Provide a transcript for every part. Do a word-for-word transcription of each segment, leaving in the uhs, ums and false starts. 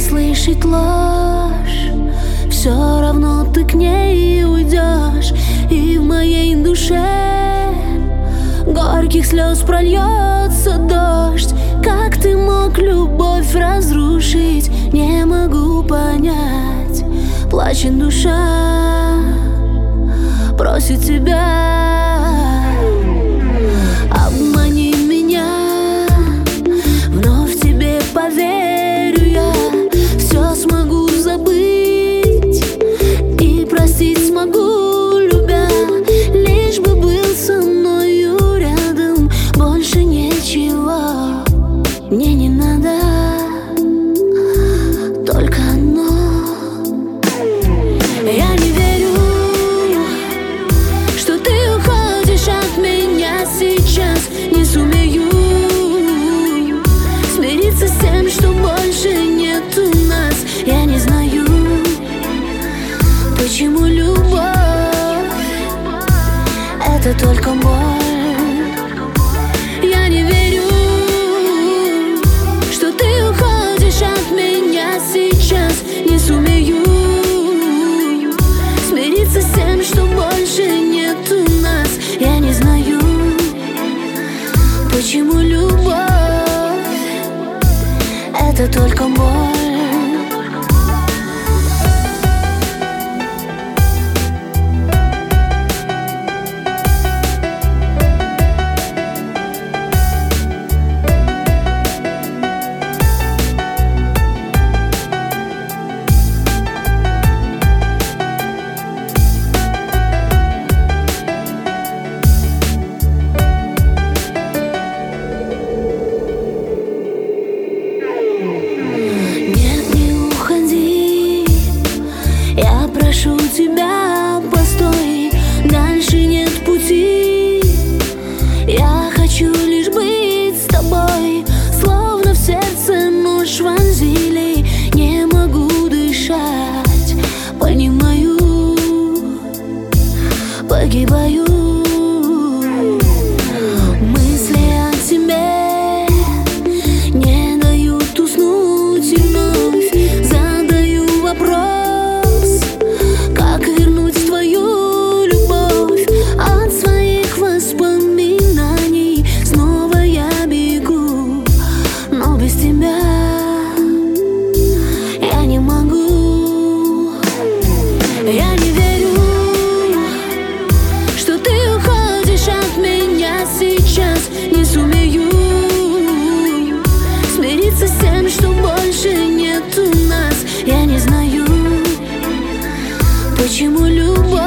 слышать ложь, все равно ты к ней уйдешь. И в моей душе горьких слез прольется дождь. Как ты мог любовь разрушить, не могу понять. Плачет душа, просит тебя, обмани меня, вновь тебе поверю я. Все смогу забыть и простить смогу, любя. Лишь бы был со мною рядом, больше ничего мне не надо, только одно. Я не верю, что ты уходишь от меня сейчас. Не сумею смириться с тем, что больше нету нас. Я не знаю, почему любовь — это только боль. Я не верю, что ты уходишь от меня сейчас. Не сумею смириться с тем, что больше нету нас. Я не знаю, почему любовь — это только боль. Прошу тебя, постой, дальше нет пути. Я хочу лишь быть с тобой, словно в сердце нож вонзили. Не могу дышать, понимаю, погибаю. Мысли о тебе не дают уснуть и вновь задаю вопрос: как вернуть твою любовь? От своих воспоминаний снова я бегу, но без тебя я не могу. Я не верю, что ты уходишь от меня сейчас. Не сумею смириться с тем, что больше нету нас. Я не знаю, почему любовь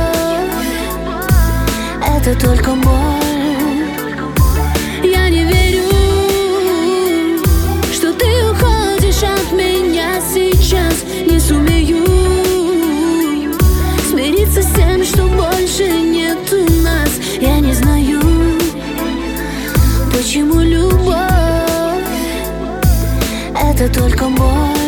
— это только боль. Я не верю, что ты уходишь от меня сейчас. Не сумею смириться с тем, что больше нету нас. Я не знаю, почему любовь — это только боль.